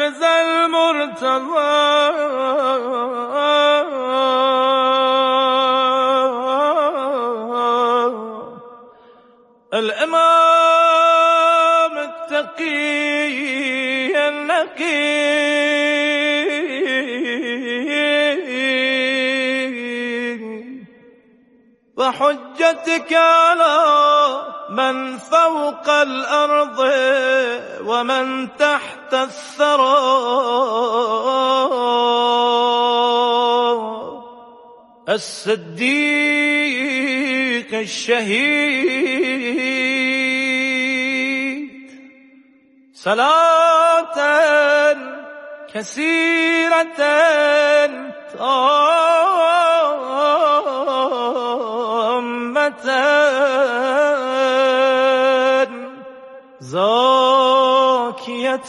رضا المرتضى الإمام التقي النقي وحجتك على من فوق الأرض ومن تحت الثرى الصديق الشهيد صلاة كثيرة تامة زاكية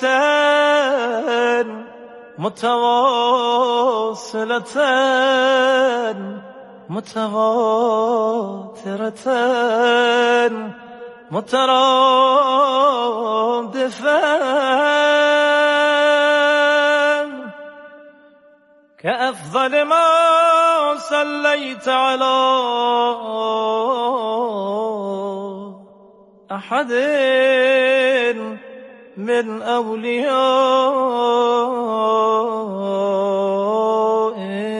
متواصلة متواترة مترادفة كأفضل ما صليت على أحد من أوليائه.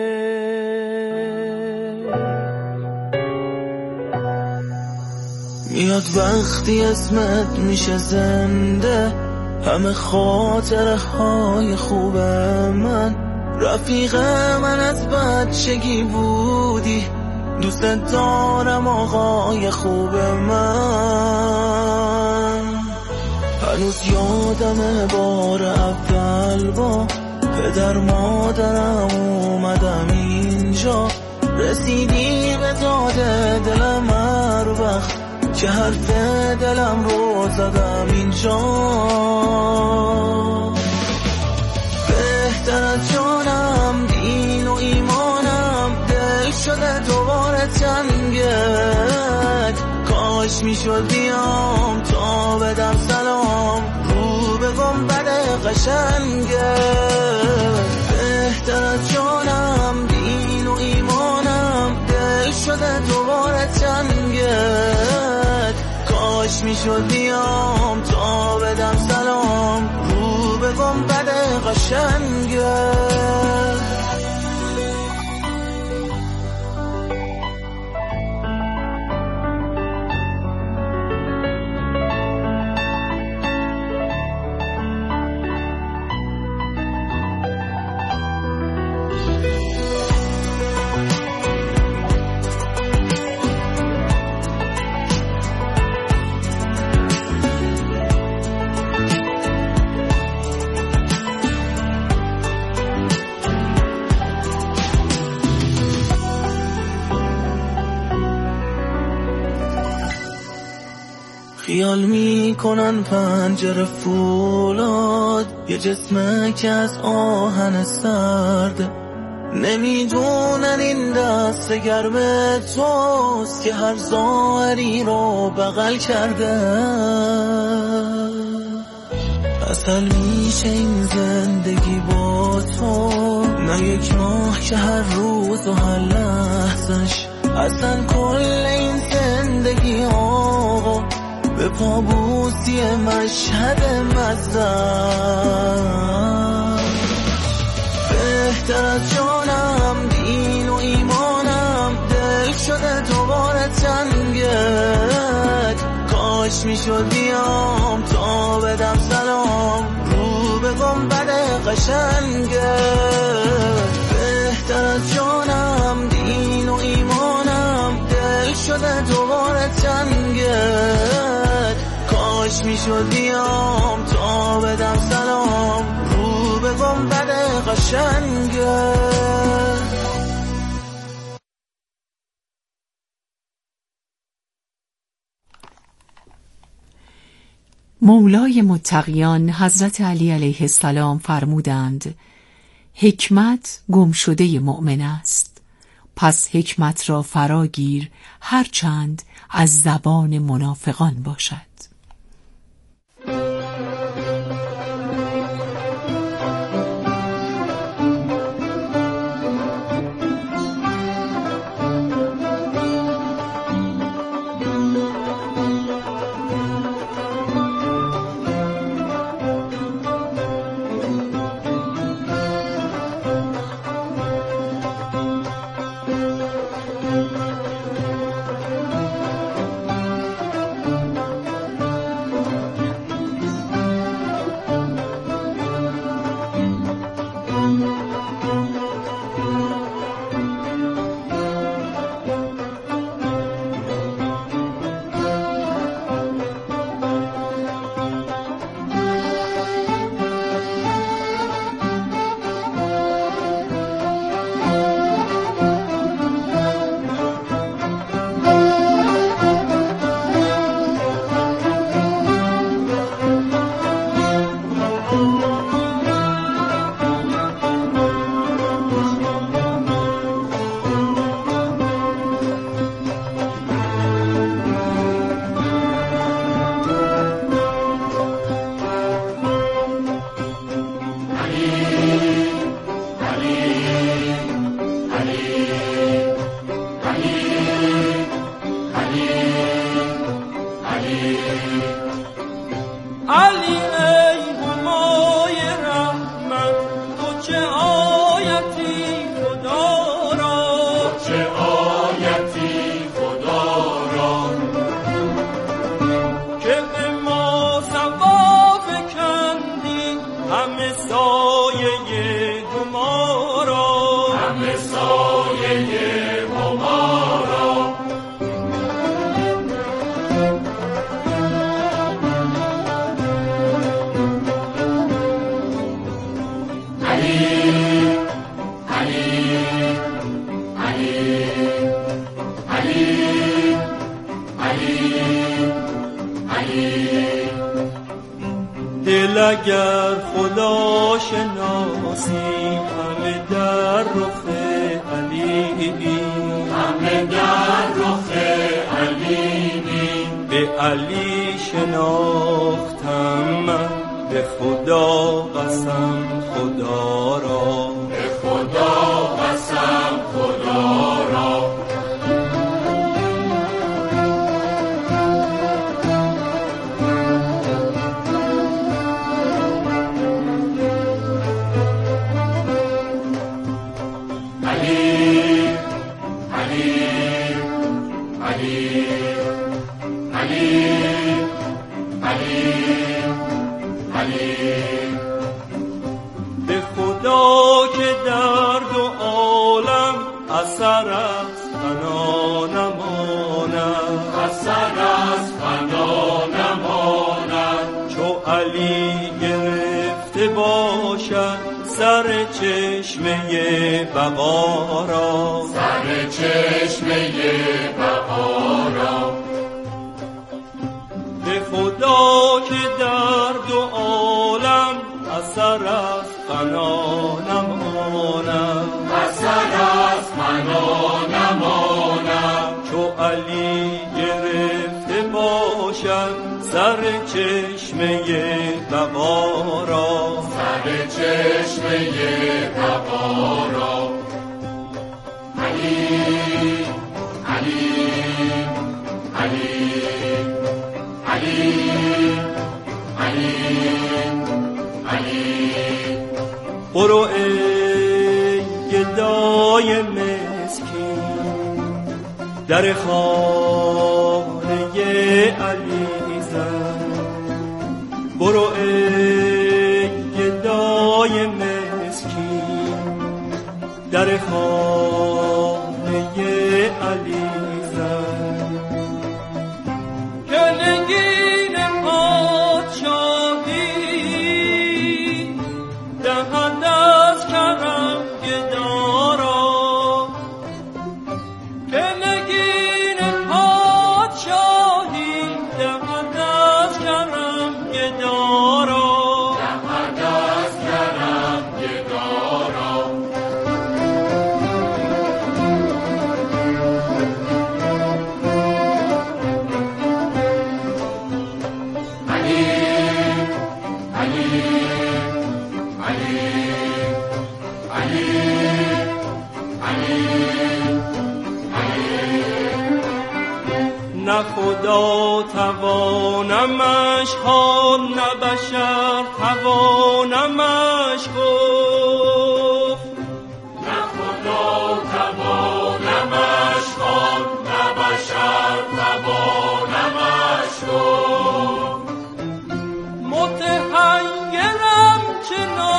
میاد وقتی اسمت میشه زنده، همه خاطره های خوب من، رفیق من از بچگی بودی، دوست دارم آقای خوب من. هنوز یادم بار اول با پدر مادرم اومدم اینجا، رسیدی به داد دلم هر وقت که حرف دلم رو زدم اینجا. بهتر از جانم دین و ایمانم، دل شده دوباره تنگت، کاش میشد بیام تا بدم سلام رو به گنبد قشنگت. بهتر از جانم دین و ایمانم، دل شده دوباره تنگت، کاش میشد بیام تا بدم سلام رو به گنبد قشنگت. خیال میکنن پنجره فولاد، یه جسمه که از آهن سرده، نمیدونن این دست گرم توست که هر ظاهری رو بغل کرده. اصل میشه این زندگی با تو، نه یک ماه که هر روز و هر لحظش، اصلا کل این زندگی آقا به پابوسی مشهد مزدم. بهتر از جانم دین و ایمانم، دل شده دوباره تنگت، کاش میشد بیام تا بدم سلام رو به گنبد قشنگت. بهتر از جانم دین و ایمانم، دل شده دوباره تنگت، کاش میشد بیام تا بدم سلام رو به گنبد قشنگت. مولای متقیان حضرت علی علیه السلام فرمودند: حکمت گم شده مؤمن است، پس حکمت را فراگیر هرچند از زبان منافقان باشد. علی ای همای رحمت، تو چه آیتی خدا را، چه آیتی خدا را، که به ما ثواب کندی همه سایه هما را، همه سایه هما را. دل اگر خدا شناسی همه در رخ علی، همه در رخ علی به علی شناختم من، به خدا قسم خدا را، به خدا قسم خدا را. به خدا که در دو عالم اثر از فنا نماند، اثر از فنا نماند. چو علی گرفته باشد سر چشمه بقا را، سر چشمه بقا را. به خدا که در دو عالم اثر از فنا نماند، اثر از فنا نماند. چو علی گرفته باشد سر چشمه بقا را، سر چشمه بقا را. علی علی علی علی علی علی. برو ای گدای مسکین، در خانه علی زن. برو ای گدای مسکین، در خانه علی زن. که نگین پادشاهی دهد از کرم گدا را، که نگین پادشاهی دهد از کرم گدا را، دهد از کرم گدا را. علی علی علی علی علی علی. نه خدا توانمش خواند، نه بشر توانمش گفت. نه خدا توانمش خواند، نه بشر توانمش گفت. متحیرم چه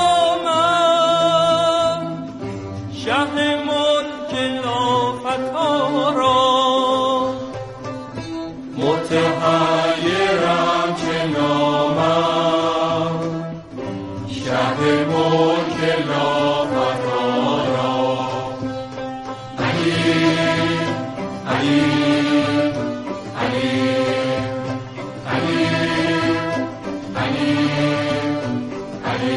نامم شه ملک لافتی را، متحیرم چه نامم شه ملک لافتی را. علی علی علی علی علی علی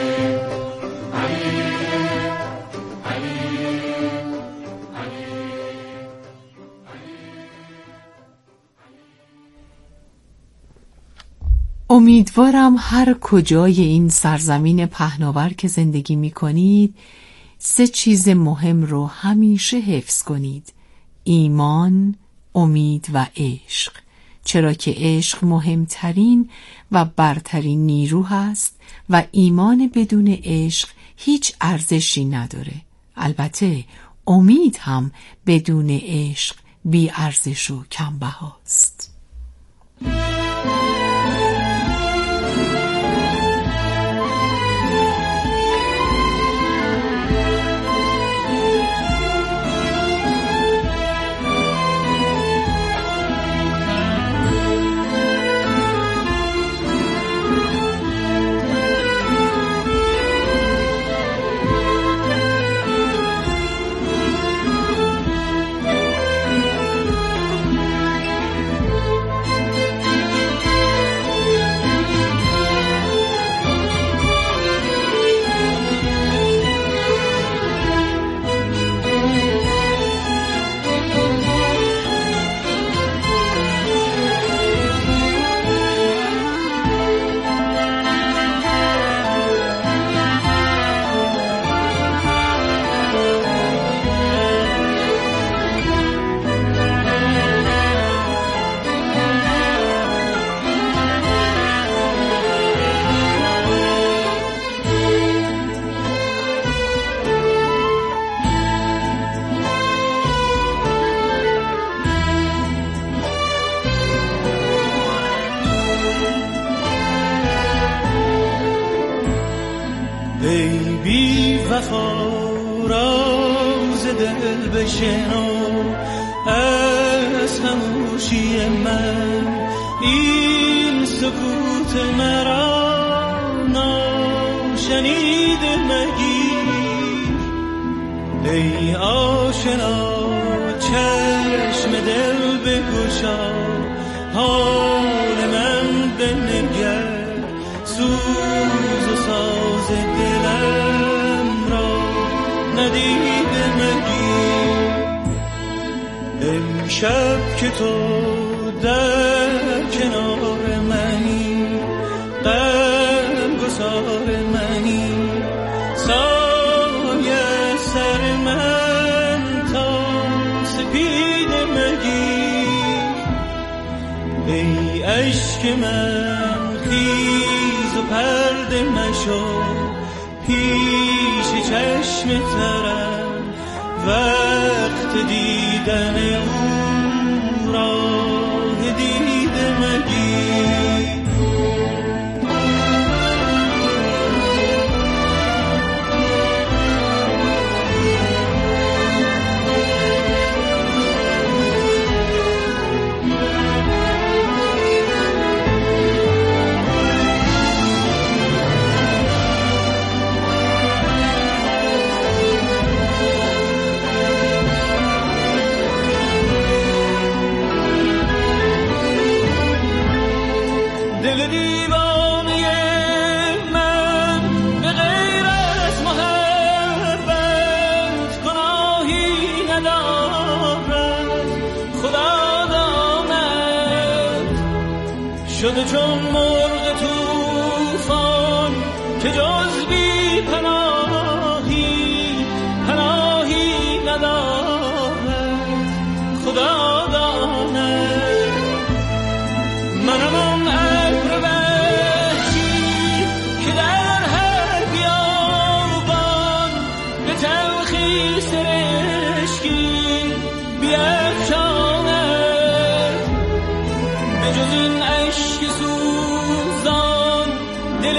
امیدوارم هر کجای این سرزمین پهناور که زندگی می کنید 3 چیز مهم رو همیشه حفظ کنید: ایمان، امید و عشق. چرا که عشق مهمترین و برترین نیرو است و ایمان بدون عشق هیچ ارزشی نداره. البته امید هم بدون عشق بی ارزش و کمبهاست. ای بی وفا راز دل بشنو از خاموشی من، این سکوت مرا ناشنیده مگیر. ای آشنا چشم دل بگشا، حال من بنگر، سوز و ساز دلم را ندیده مگیر. امشب که تو در کنار منی، غم گسار منی، سایه سر من تا سپیده مگیر. ای عشق من خیز و پرده مشو، پیش چشم ترم وقت دیدن او راه دیده مگیر. دل دیوانه من به غیر از محبت گناهی ندارد، خدا داند. شده چون مرغ طوفان که جز بی پناهی پناهی ندارد، خدا داند. منم آن ابر وحشی که در هر بیابان به تلخی سرشکی بیفشاند. به جز این اشک سوزان دل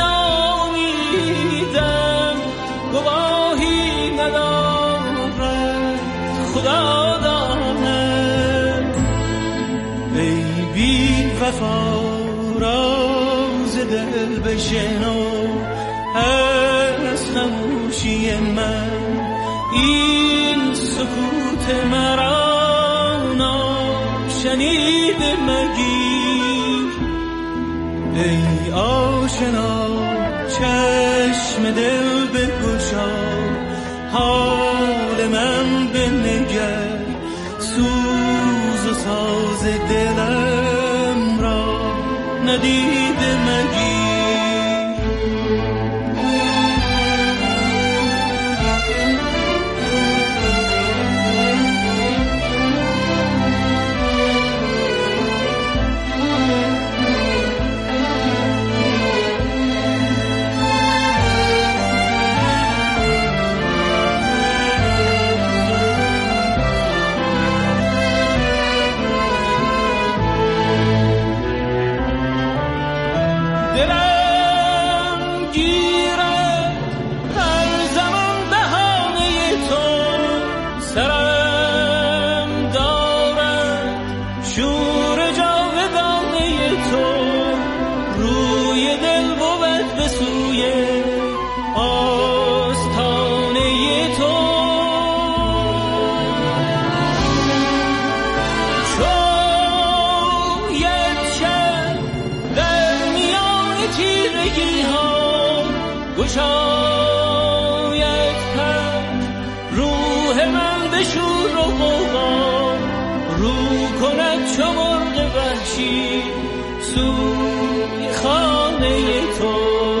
ناامیدم گواهی ندارد، خدا داند. ای بی وفا راز دل بشنو از خاموشی من، این سکوت مرا ناشنیده مگیر. ای آشنا چشم دل بگشا، حال من بنگر، سوز و ساز دلم را ندیده مگیر. بگشاید پر، روح من به شور و غوغا رو کند چو مرغ وحشی سوی خانه تو.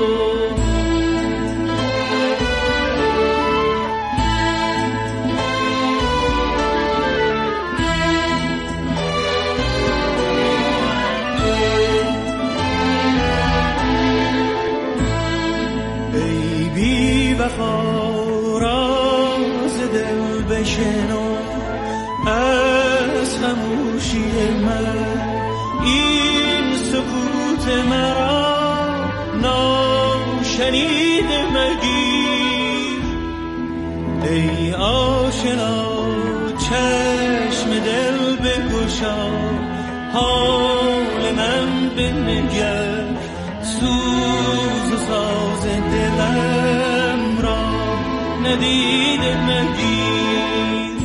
راز دل بشنو از خموشی من، این سکوت مرا ناشنیده مگیر. ای آشنا چشم دل بگشا، حال من بنگر، سوز و ساز دلم را ندیده مگیر.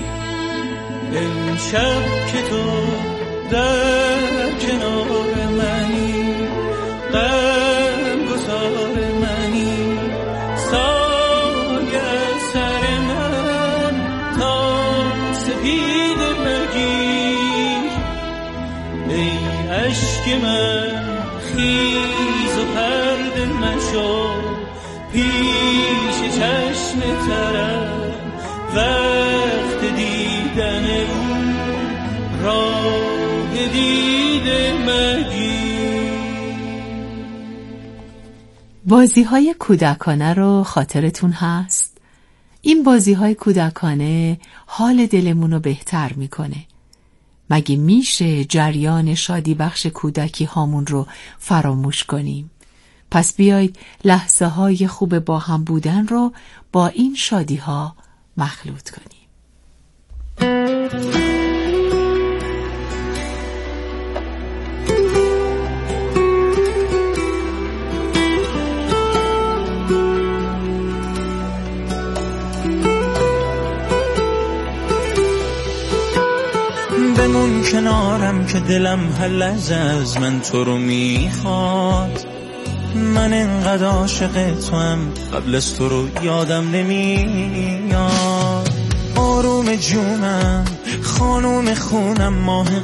امشب که تو در کنار منی، غم گسار منی، سایه سر من تا سپید مگیر. ای عشق من خیز و پرده مشو، پیش چشم ترم وقت دیدن او راه دیده مگیر. بازی‌های کودکانه رو خاطرتون هست؟ این بازی‌های کودکانه حال دلمون رو بهتر میکنه. مگه میشه جریان شادی بخش کودکی هامون رو فراموش کنیم؟ پس بیایید لحظه های خوب با هم بودن رو با این شادی ها مخلوط کنیم. بمون کنارم که دلم هر لحظه از من تو رو میخواد. من انقدر عاشق تو هم قبل از تو رو یادم نمیاد. آروم جونم، خانوم خونم، ماه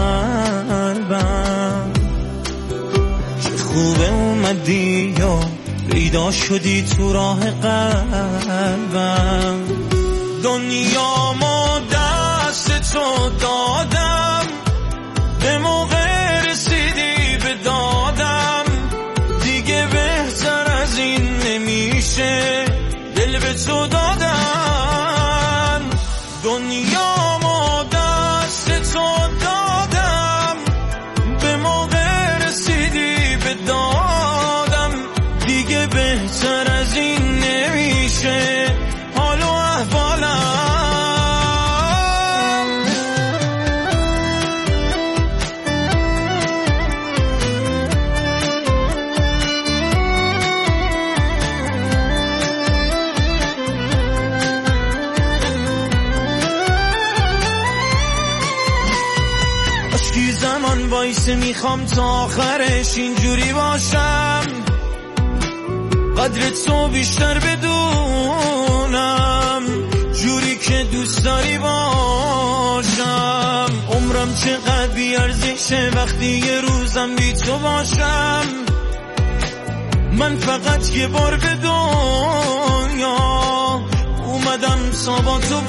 قلبم، چه خوبه اومدی و پیدا شدی تو راه قلبم. دنیا ما دست تو دادم، به موقع رسیدی به دادم، دیگه بهتر از این نمیشه دل به تو دادن. دنیا ما دست تو دادم، به موقع رسیدی به دادم، دیگه بهتر از این نمیشه حال و احوالم. زمان وایسه میخوام تا آخرش اینجوری باشم، قدر تو بیشتر بدونم، جوری که دوست داری باشم. عمرم چقدر بیارزشه وقتی یه روزم بی تو باشم. من فقط یه بار به دنیا اومدم تا با تو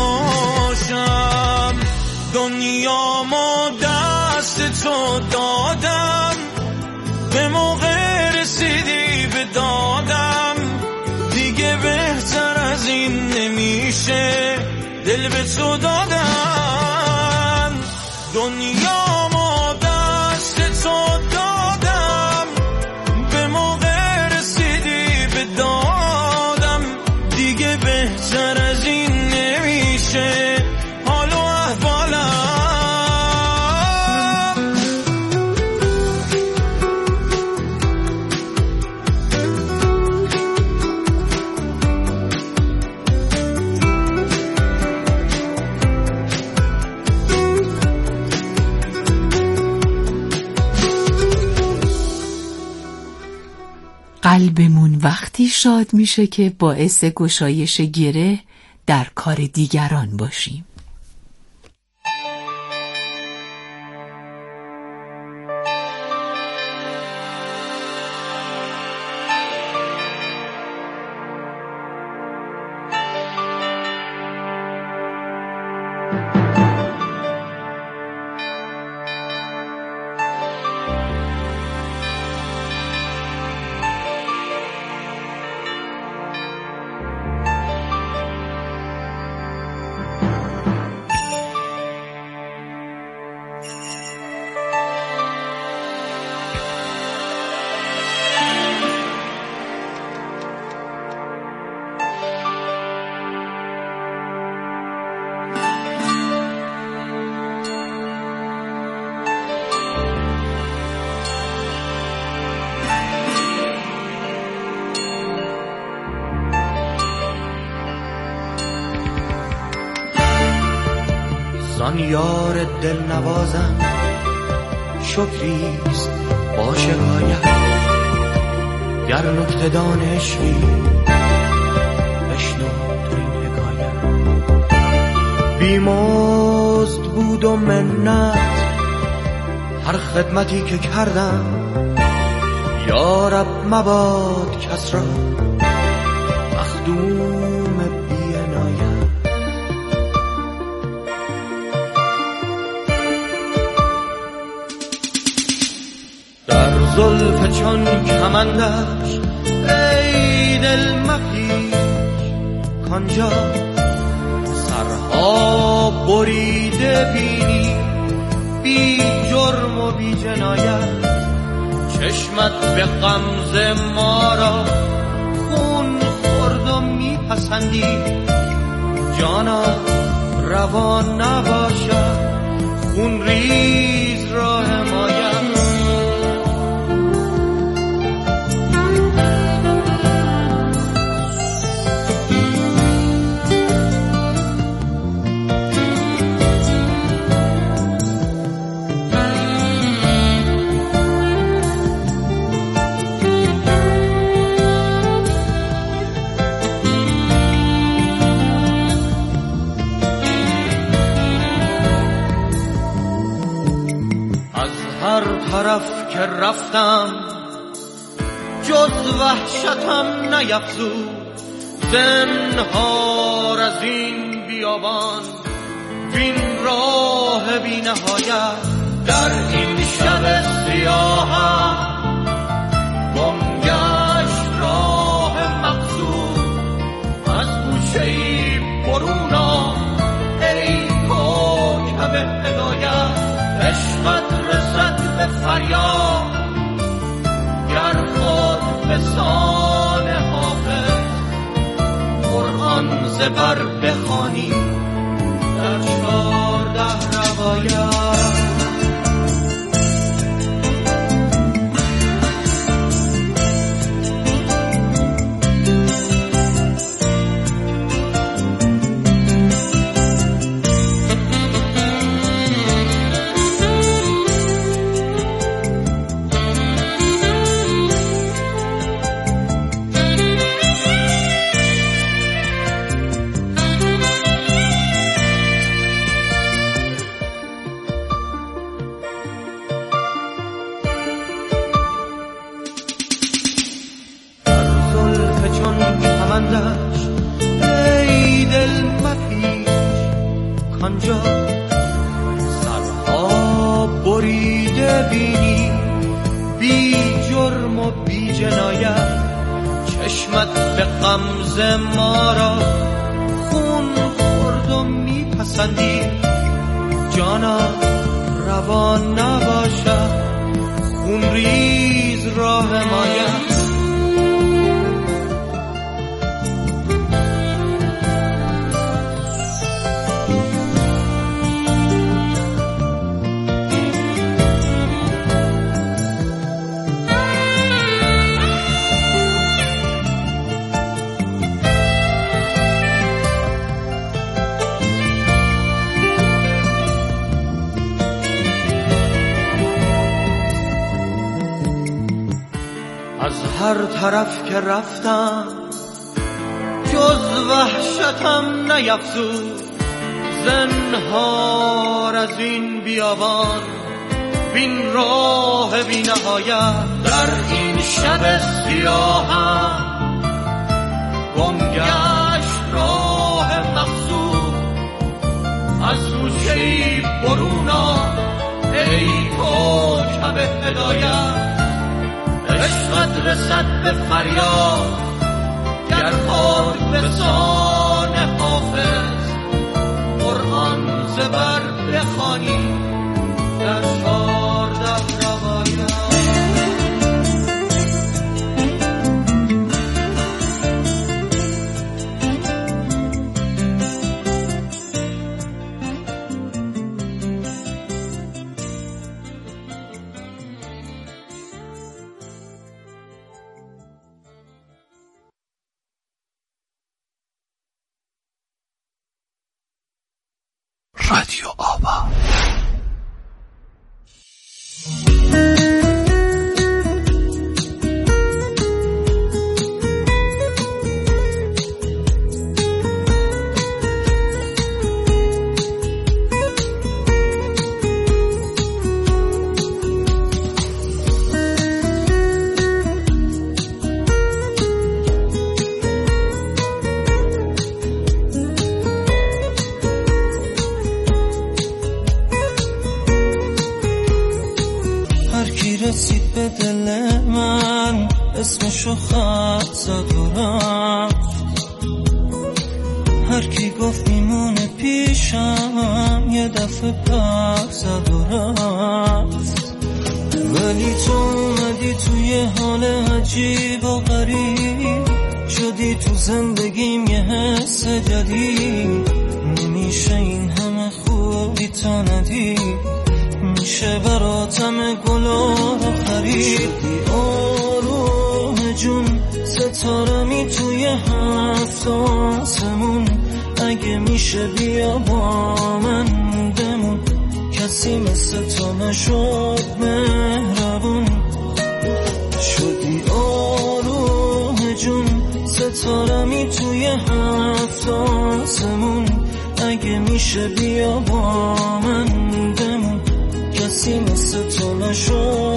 باشم. دنیا ما دست تو دادم، به موقع رسیدی به دادم، دیگه بهتر از این نمیشه دل به تو دادن. دنیا ما دست تو دادم، به موقع رسیدی به دادم، دیگه بهتر از این نمیشه حال و احوالم. قلبمون وقتی شاد میشه که باعث گشایش گره در کار دیگران باشیم. زان یار دل نوازم شکریست با شکایت، گر نکته دانشی بشنو تو این حکایت. بیمزد بود و منت هر خدمتی که کردم، یا رب مباد کس را مخدوم بی عنایت. در زلف چون کمندش ای دل مپیچ، کانجا سرها بریده بینی بی جرم و بی جنایت. چشمت به غمزه ما را خون خورد و میپسندی، جانا روا نباشد خون ریز را حمایت. هر طرف که رفتم جز وحشتم نیفزود، زنهار از این بیابان وین راه بی نهایت. در این شب سیاهم گم گشت راه مقصود، از گوشه‌ای برون آ ای کوکب هدایت. عشقت رسد به فریاد گر خود به سان حافظ، قرآن زبر بخوانی در 14 روایت. ای دل مپیچ، کانجا سرها بریده بینی بی جرم و بی جنایت. چشمت به غمزه ما را خون خورد و میپسندی، جانا روا نباشد خون ریز را حمایت. هر طرف که رفتم جز وحشتم نیفزود. زنهار از این بیابان بین راه بی نهایت، در این شب سیاهم گم گشت راه مقصود. از گوشه‌ای برون آ ای کوکب هدایت، عشقت رسد به فریاد گر خورد به سان حافظ. قرآن زبر بخوانی در 14 روایت. رادیو آوا. رسید به دل من اسمشو خط زد و رفت. هر کی گفت میمونه پیشم یه دفعه پر زد و رفت. ولی تو اومدی توی حال عجیب و غریب، شدی تو زندگیم یه حس جدید. نمیشه این همه خوبی تا ندید، میشه براتم گلا رو خرید. شدی آروم جون ستارمی توی هفت آسمون، اگه میشه بیا با من بمون. کسی مثل تو نشد مهربون. شدی آروم جون ستارمی توی هفت آسمون، اگه میشه بیا با من بمون. کسی مثل تو نشد